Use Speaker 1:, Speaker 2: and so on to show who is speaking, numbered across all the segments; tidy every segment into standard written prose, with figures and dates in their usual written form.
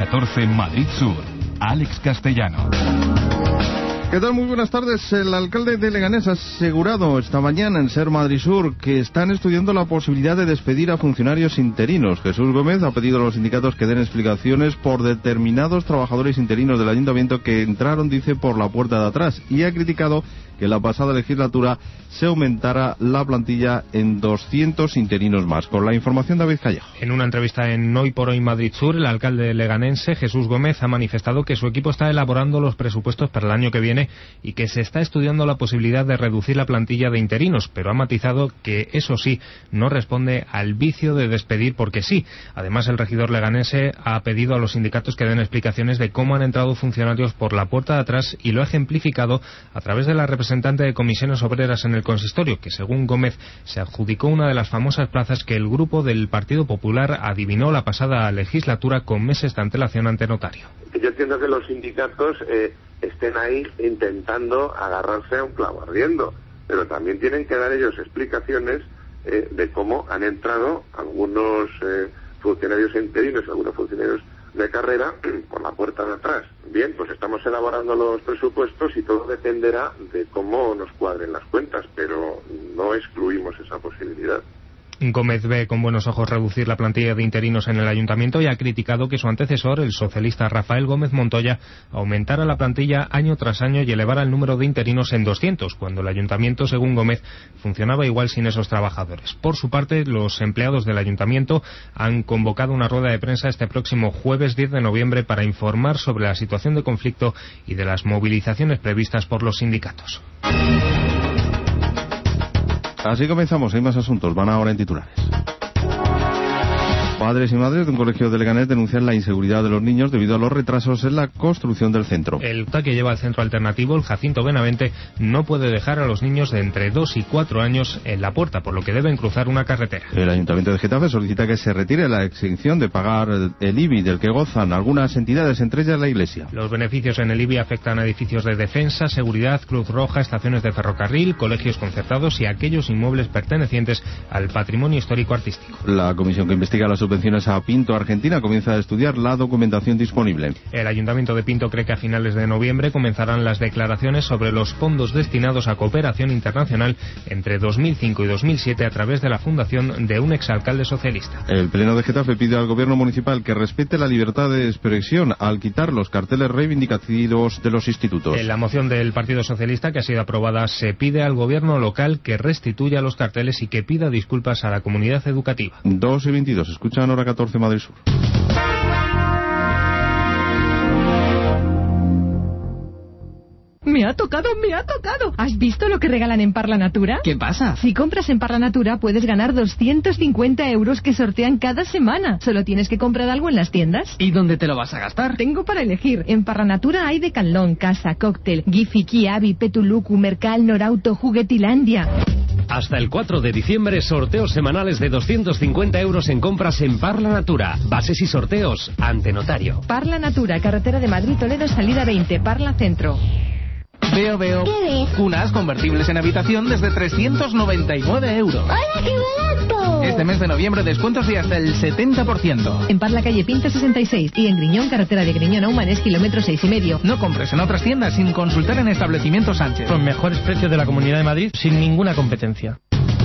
Speaker 1: 14 Madrid Sur. Alex Castellano.
Speaker 2: ¿Qué tal? Muy buenas tardes. El alcalde de Leganés ha asegurado esta mañana en Ser Madrid Sur que están estudiando la posibilidad de despedir a funcionarios interinos. Jesús Gómez ha pedido a los sindicatos que den explicaciones por determinados trabajadores interinos del ayuntamiento que entraron, dice, por la puerta de atrás, y ha criticado que en la pasada legislatura se aumentara la plantilla en 200 interinos más. Con la información de David Callejo.
Speaker 3: En una entrevista en Hoy por Hoy Madrid Sur, el alcalde leganense, Jesús Gómez, ha manifestado que su equipo está elaborando los presupuestos para el año que viene y que se está estudiando la posibilidad de reducir la plantilla de interinos, pero ha matizado que eso sí, no responde al vicio de despedir porque sí. Además, el regidor leganense ha pedido a los sindicatos que den explicaciones de cómo han entrado funcionarios por la puerta de atrás y lo ha ejemplificado a través de la representante de comisiones obreras en el consistorio, que según Gómez se adjudicó una de las famosas plazas que el grupo del Partido Popular adivinó la pasada legislatura con meses de antelación ante notario.
Speaker 4: Yo entiendo que los sindicatos estén ahí intentando agarrarse a un clavo ardiendo, pero también tienen que dar ellos explicaciones de cómo han entrado algunos funcionarios interinos, algunos funcionarios de carrera por la puerta de atrás. Bien, pues estamos elaborando los presupuestos y todo dependerá de cómo nos cuadren las cuentas, pero no excluimos esa posibilidad.
Speaker 3: Gómez ve con buenos ojos reducir la plantilla de interinos en el ayuntamiento y ha criticado que su antecesor, el socialista Rafael Gómez Montoya, aumentara la plantilla año tras año y elevara el número de interinos en 200, cuando el ayuntamiento, según Gómez, funcionaba igual sin esos trabajadores. Por su parte, los empleados del ayuntamiento han convocado una rueda de prensa este próximo jueves 10 de noviembre para informar sobre la situación de conflicto y de las movilizaciones previstas por los sindicatos.
Speaker 2: Así comenzamos, hay más asuntos, van ahora en titulares. Padres y madres de un colegio de Leganés denuncian la inseguridad de los niños debido a los retrasos en la construcción del centro.
Speaker 3: El que lleva al centro alternativo, el Jacinto Benavente, no puede dejar a los niños de entre 2 y 4 años en la puerta, por lo que deben cruzar una carretera.
Speaker 2: El Ayuntamiento de Getafe solicita que se retire la exención de pagar el IBI del que gozan algunas entidades, entre ellas la Iglesia.
Speaker 3: Los beneficios en el IBI afectan a edificios de defensa, seguridad, Cruz Roja, estaciones de ferrocarril, colegios concertados y aquellos inmuebles pertenecientes al patrimonio histórico artístico.
Speaker 2: La comisión que investiga las subvenciones a Pinto Argentina comienza a estudiar la documentación disponible.
Speaker 3: El Ayuntamiento de Pinto cree que a finales de noviembre comenzarán las declaraciones sobre los fondos destinados a cooperación internacional entre 2005 y 2007 a través de la fundación de un exalcalde socialista.
Speaker 2: El Pleno de Getafe pide al Gobierno municipal que respete la libertad de expresión al quitar los carteles reivindicativos de los institutos.
Speaker 3: En la moción del Partido Socialista que ha sido aprobada se pide al Gobierno local que restituya los carteles y que pida disculpas a la comunidad educativa.
Speaker 2: 2:22, escuchan hora 14 Madrid Sur.
Speaker 5: Me ha tocado. ¿Has visto lo que regalan en Parla Natura?
Speaker 6: ¿Qué pasa?
Speaker 5: Si compras en Parla Natura puedes ganar 250 euros que sortean cada semana. Solo tienes que comprar algo en las tiendas.
Speaker 6: ¿Y dónde te lo vas a gastar?
Speaker 5: Tengo para elegir. En Parla Natura hay Decathlon, Casa, Cóctel, Gifi, Kiabi, Petuluku, Mercal, Norauto, Juguetilandia.
Speaker 7: Hasta el 4 de diciembre, sorteos semanales de 250 euros en compras en Parla Natura. Bases y sorteos ante notario.
Speaker 5: Parla Natura, carretera de Madrid-Toledo, salida 20, Parla Centro.
Speaker 6: Veo.
Speaker 8: ¿Qué ves?
Speaker 6: Cunas convertibles en habitación desde 399 euros.
Speaker 8: ¡Hola, qué barato!
Speaker 6: Este mes de noviembre descuentos de hasta el 70%.
Speaker 5: En Parla, calle Pinto 66 y en Griñón, carretera de Griñón a Humanes, kilómetro 6,5.
Speaker 6: No compres en otras tiendas sin consultar en Establecimientos Sánchez.
Speaker 9: Con mejores precios de la Comunidad de Madrid sin ninguna competencia.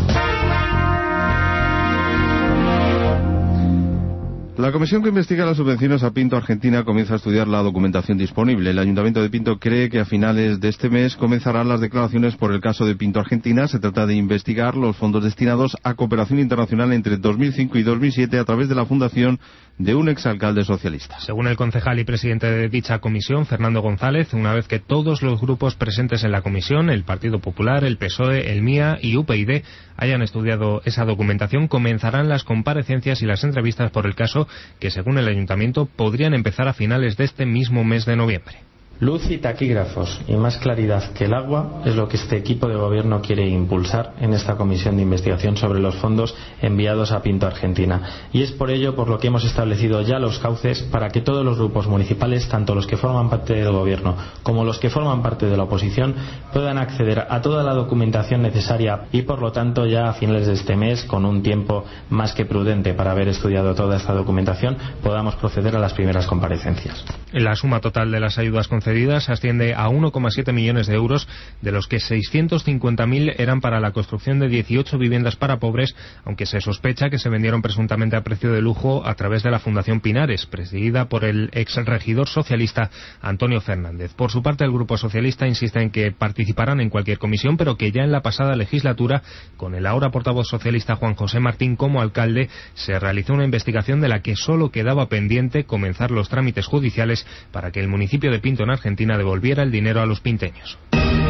Speaker 2: La comisión que investiga las subvenciones a Pinto Argentina comienza a estudiar la documentación disponible. El Ayuntamiento de Pinto cree que a finales de este mes comenzarán las declaraciones por el caso de Pinto Argentina. Se trata de investigar los fondos destinados a cooperación internacional entre 2005 y 2007 a través de la fundación de un exalcalde socialista.
Speaker 3: Según el concejal y presidente de dicha comisión, Fernando González, una vez que todos los grupos presentes en la comisión, el Partido Popular, el PSOE, el MIA y UPyD, hayan estudiado esa documentación, comenzarán las comparecencias y las entrevistas por el caso, que según el Ayuntamiento podrían empezar a finales de este mismo mes de noviembre.
Speaker 8: Luz y taquígrafos y más claridad que el agua es lo que este equipo de gobierno quiere impulsar en esta comisión de investigación sobre los fondos enviados a Pinto Argentina. Y es por ello por lo que hemos establecido ya los cauces para que todos los grupos municipales, tanto los que forman parte del gobierno como los que forman parte de la oposición, puedan acceder a toda la documentación necesaria y por lo tanto ya a finales de este mes, con un tiempo más que prudente para haber estudiado toda esta documentación, podamos proceder a las primeras comparecencias.
Speaker 3: La suma total de las ayudas concedidas asciende a 1,7 millones de euros, de los que 650.000 eran para la construcción de 18 viviendas para pobres, aunque se sospecha que se vendieron presuntamente a precio de lujo a través de la Fundación Pinares, presidida por el exregidor socialista Antonio Fernández. Por su parte, el Grupo Socialista insiste en que participarán en cualquier comisión, pero que ya en la pasada legislatura, con el ahora portavoz socialista Juan José Martín como alcalde, se realizó una investigación de la que solo quedaba pendiente comenzar los trámites judiciales para que el municipio de Pinto en Argentina devolviera el dinero a los pinteños.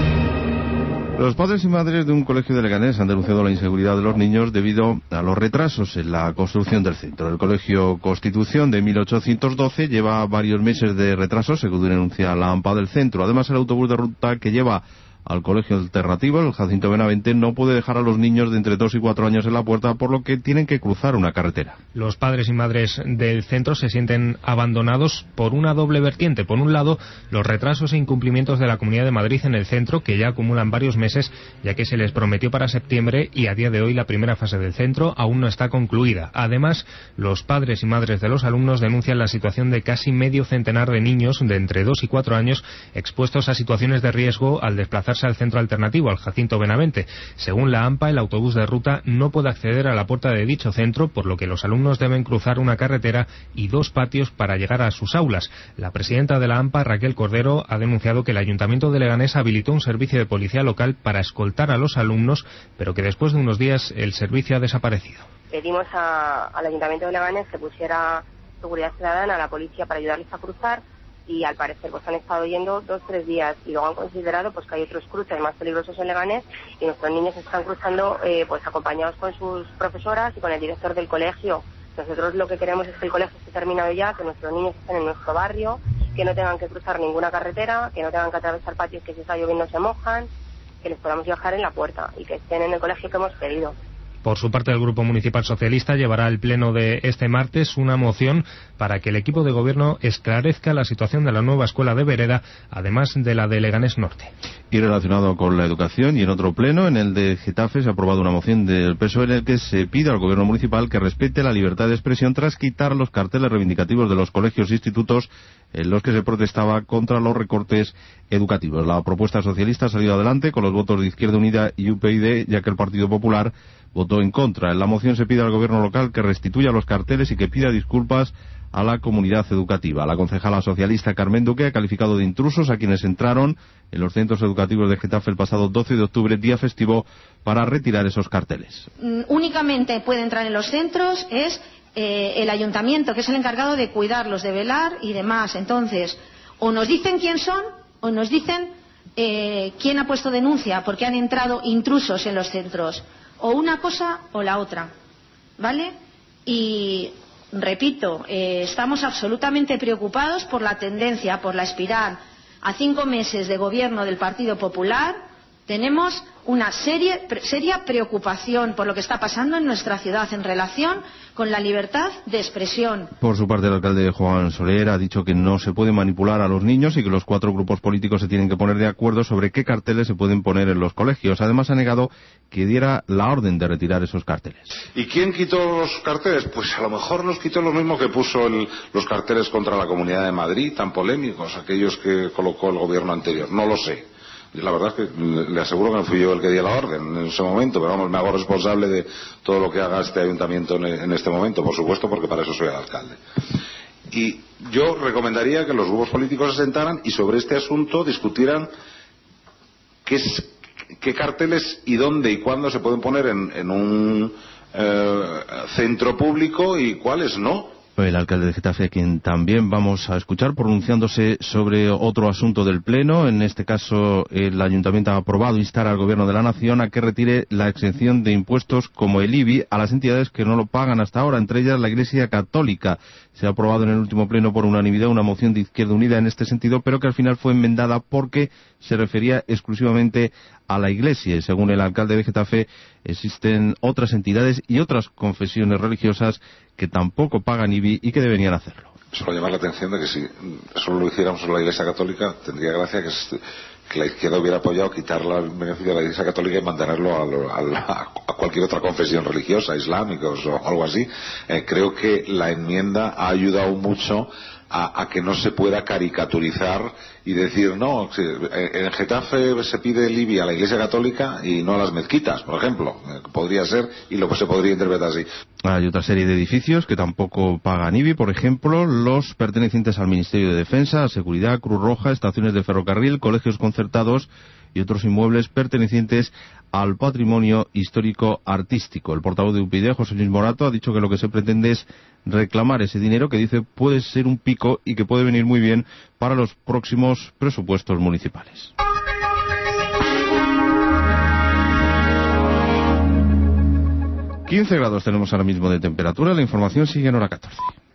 Speaker 2: Los padres y madres de un colegio de Leganés han denunciado la inseguridad de los niños debido a los retrasos en la construcción del centro. El colegio Constitución de 1812 lleva varios meses de retraso, según denuncia la AMPA del centro. Además, el autobús de ruta que lleva al colegio alternativo, el Jacinto Benavente, no puede dejar a los niños de entre 2 y 4 años en la puerta, por lo que tienen que cruzar una carretera.
Speaker 3: Los padres y madres del centro se sienten abandonados por una doble vertiente. Por un lado, los retrasos e incumplimientos de la Comunidad de Madrid en el centro, que ya acumulan varios meses, ya que se les prometió para septiembre y a día de hoy la primera fase del centro aún no está concluida. Además, los padres y madres de los alumnos denuncian la situación de casi medio centenar de niños de entre 2 y 4 años expuestos a situaciones de riesgo al desplazarse al centro alternativo, al Jacinto Benavente. Según la AMPA, el autobús de ruta no puede acceder a la puerta de dicho centro, por lo que los alumnos deben cruzar una carretera y 2 patios para llegar a sus aulas. La presidenta de la AMPA, Raquel Cordero, ha denunciado que el Ayuntamiento de Leganés habilitó un servicio de policía local para escoltar a los alumnos, pero que después de unos días el servicio ha desaparecido.
Speaker 10: Pedimos al Ayuntamiento de Leganés que pusiera seguridad ciudadana a la policía para ayudarles a cruzar, y al parecer pues han estado yendo 2 o 3 días y luego han considerado pues que hay otros cruces más peligrosos en Leganés y nuestros niños están cruzando pues acompañados con sus profesoras y con el director del colegio. Nosotros lo que queremos es que el colegio esté terminado ya, que nuestros niños estén en nuestro barrio, que no tengan que cruzar ninguna carretera, que no tengan que atravesar patios que si está lloviendo se mojan, que les podamos dejar en la puerta y que estén en el colegio que hemos pedido.
Speaker 3: Por su parte, el Grupo Municipal Socialista llevará al pleno de este martes una moción para que el equipo de gobierno esclarezca la situación de la nueva escuela de Vereda, además de la de Leganés Norte.
Speaker 2: Y relacionado con la educación, y en otro pleno, en el de Getafe, se ha aprobado una moción del PSOE en el que se pide al gobierno municipal que respete la libertad de expresión tras quitar los carteles reivindicativos de los colegios e institutos en los que se protestaba contra los recortes educativos. La propuesta socialista ha salido adelante con los votos de Izquierda Unida y UPyD, ya que el Partido Popular votó en contra. En la moción se pide al gobierno local que restituya los carteles y que pida disculpas a la comunidad educativa. La concejala socialista Carmen Duque ha calificado de intrusos a quienes entraron en los centros educativos de Getafe el pasado 12 de octubre, día festivo, para retirar esos carteles.
Speaker 11: Únicamente puede entrar en los centros el ayuntamiento, que es el encargado de cuidarlos, de velar y demás. Entonces, o nos dicen quién son, o nos dicen quién ha puesto denuncia porque han entrado intrusos en los centros. O una cosa o la otra, ¿vale? Y repito, estamos absolutamente preocupados por la tendencia, por la espiral. A 5 meses de gobierno del Partido Popular tenemos una seria preocupación por lo que está pasando en nuestra ciudad en relación con la libertad de expresión.
Speaker 2: Por su parte, el alcalde Juan Soler ha dicho que no se puede manipular a los niños y que los 4 grupos políticos se tienen que poner de acuerdo sobre qué carteles se pueden poner en los colegios. Además, ha negado que diera la orden de retirar esos carteles.
Speaker 12: ¿Y quién quitó los carteles? Pues a lo mejor los quitó lo mismo que puso los carteles contra la Comunidad de Madrid, tan polémicos, aquellos que colocó el gobierno anterior. No lo sé. La verdad es que le aseguro que no fui yo el que di la orden en ese momento, pero vamos, me hago responsable de todo lo que haga este ayuntamiento en este momento, por supuesto, porque para eso soy el alcalde. Y yo recomendaría que los grupos políticos se sentaran y sobre este asunto discutieran qué carteles y dónde y cuándo se pueden poner en un centro público y cuáles no.
Speaker 2: El alcalde de Getafe, quien también vamos a escuchar pronunciándose sobre otro asunto del Pleno. En este caso, el Ayuntamiento ha aprobado instar al Gobierno de la Nación a que retire la exención de impuestos como el IBI a las entidades que no lo pagan hasta ahora, entre ellas la Iglesia Católica. Se ha aprobado en el último Pleno por unanimidad una moción de Izquierda Unida en este sentido, pero que al final fue enmendada porque se refería exclusivamente a la Iglesia. Y según el alcalde de Getafe, existen otras entidades y otras confesiones religiosas que tampoco pagan IBI y que deberían hacerlo.
Speaker 12: Solo llamar la atención de que si solo lo hiciéramos en la Iglesia Católica, tendría gracia que la izquierda hubiera apoyado quitarle el beneficio a la Iglesia Católica y mantenerlo a cualquier otra confesión religiosa, islámicos o algo así. Creo que la enmienda ha ayudado mucho a que no se pueda caricaturizar y decir, no, en Getafe se pide el IBI a la Iglesia Católica y no a las mezquitas, por ejemplo. Podría ser, y se podría interpretar así.
Speaker 2: Hay otra serie de edificios que tampoco pagan IBI, por ejemplo, los pertenecientes al Ministerio de Defensa, Seguridad, Cruz Roja, estaciones de ferrocarril, colegios concertados y otros inmuebles pertenecientes al patrimonio histórico artístico. El portavoz de UPyD, José Luis Morato, ha dicho que lo que se pretende es reclamar ese dinero que dice puede ser un pico y que puede venir muy bien para los próximos presupuestos municipales. ...15 grados tenemos ahora mismo de temperatura. La información sigue en hora 14.